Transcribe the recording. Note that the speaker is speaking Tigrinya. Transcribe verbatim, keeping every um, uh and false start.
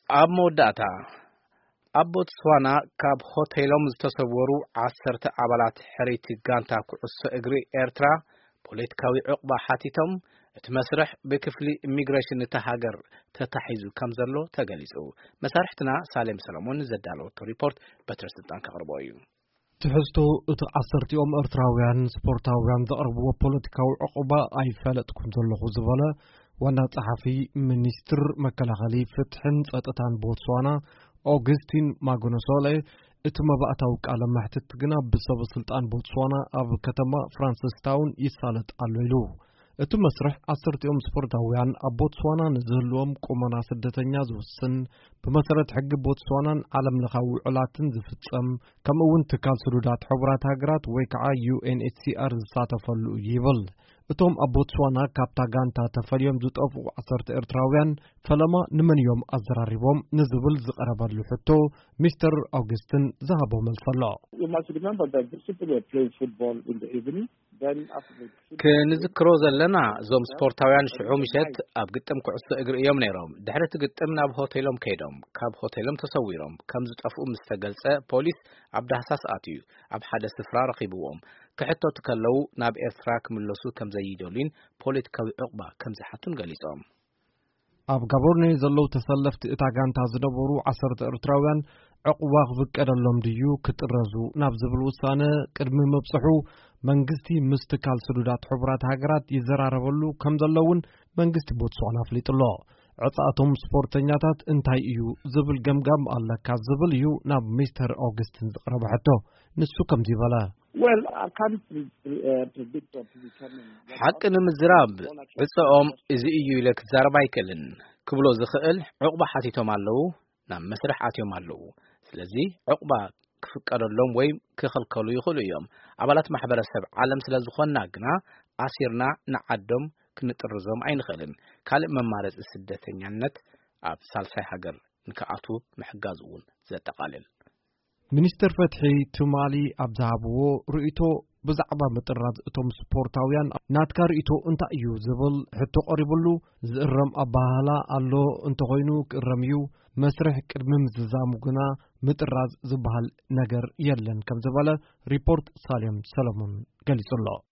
ኣብ መወዳእታ ኣብ ቦትስዋና ካብ ሆቴሎም ዝተሰወሩ ዓሰርተ ኣባላት ሕሬቲ ጋንታ ኩዕሶ እግሪ ኤርትራ ፖለቲካዊ ዕቅባ ሓቲቶም እቲ መስርሕ ብክፍሊ ኢሚግሬሽን ተሃገር ተታሒዙ ከም ዘሎ ተገሊጹ። መሳርሕትና ሳሌም ሰለሞን ዘዳለወቶ ሪፖርት በትረስልጣን ከቅርቦ እዩ። ትሕዝቶ እቲ ዓሰርቲኦም ኤርትራውያን ስፖርታውያን ዘቅርብዎ ፖለቲካዊ ዕቅባ ኣይፈለጥኩም ዘለኹ ዝበለ ዋና ጸሓፊ ሚኒስትር መከላኸሊ ፍትሕን ጸጥታን ቦትስዋና ኦግስቲን ማጎኖሶሌ እቲ መባእታዊ ቃለ መሕትት ግና ብሰበ ስልጣን ቦትስዋና ኣብ ከተማ ፍራንሲስታውን ይሳለጥ ኣሎ ኢሉ። እቲ መስርሕ ዓሰርቲኦም ስፖርታውያን ኣብ ቦትስዋና ንዝህልዎም ቁመና ስደተኛ ዝውስን ብመሰረት ሕጊ ቦትስዋናን ዓለም ለኻዊ ውዕላትን ዝፍጸም ከምኡውን ትካል ስሉዳት ሕቡራት ሃገራት ወይ ከዓ ዩ ኤን ኤች ሲ አር ዝሳተፈሉ ይብል። እቶም ኣብ ቦትስዋና ካብታ ጋንታ ተፈልዮም ዝጠፍኡ ዓሰርተ ኤርትራውያን ፈለማ ንመን እዮም ኣዘራሪቦም ንዝብል ዝቐረበሉ ሕቶ ሚስተር ኦግስትን ዝሃቦ መልስ ኣሎ። ክንዝክሮ ዘለና እዞም ስፖርታውያን ሽዑ ምሸት ኣብ ግጥም ኩዕሶ እግሪ እዮም ነይሮም። ድሕሪ እቲ ግጥም ናብ ሆቴሎም ከይዶም ካብ ሆቴሎም ተሰዊሮም ከም ዝጠፍኡ ምስ ተገልጸ ፖሊስ ኣብ ዳህሳስ ኣትዩ ኣብ ሓደ ስፍራ ረኺብዎም ክሕተቱ ከለዉ ናብ ኤርትራ ክምለሱ ከም ዘይደልዩን ፖለቲካዊ ዕቅባ ከም ዝሓቱን ገሊጾም። ኣብ ጋቦርኔ ዘለው ተሰለፍቲ እታ ጋንታ ዝነበሩ ዓሰርተ ኤርትራውያን ዕቅባ ክፍቀደሎም ድዩ ክጥረዙ ናብ ዝብል ውሳነ ቅድሚ መብጽሑ መንግስቲ ምስ ትካል ስሉዳት ሕቡራት ሃገራት ይዘራረበሉ ከም ዘለውን መንግስቲ ቦትስዋና ኣፍሊጡሎ። ዕጻእቶም ስፖርተኛታት እንታይ እዩ ዝብል ገምጋም ኣለካ ዝብል እዩ ናብ ሚስተር ኦግስትን ዝቀረበ ሕቶ። ንሱ ከምዚ በለ። Well, I can't uh, predict or determine. حق ንምዝራብ ዕጾኦም እዚ እዩ ኢለ ክዛረብ ኣይክእልን ክብሎ ዝኽእል ዕቅባ ሓቲቶም ኣለዉ ናብ መስርሕ ኣትዮም ኣለዉ። ስለዚ ዕቅባ ክፍቀደሎም ወይ ክኸልከሉ ይኽእሉ እዮም። ኣባላት ማሕበረሰብ ዓለም ስለ ዝኾንና ግና ኣሲርና ንዓዶም ክንጥርዞም ኣይንኽእልን። ካልእ መማረፂ ስደተኛነት ኣብ ሳልሳይ ሃገር ንከኣቱ ምሕጋዝ እውን ዘጠቃልል። ሚኒስትር ፈትሒ ቱማሊ ኣብዛሃብዎ ርእይቶ ብዛዕባ ምጥራዝ እቶም ስፖርታውያን ናትካ ርእይቶ እንታይ እዩ ዝብል ሕቶ ቀሪቡሉ ዝእረም ኣባህላ ኣሎ እንተኾይኑ ክእረም እዩ መስርሕ ቅድሚ ምዝዛሙ ግና ምጥራዝ ዝበሃል ነገር የለን ከም ዝበለ ሪፖርት ሳሌም ሰለሞን ገሊጹሎ።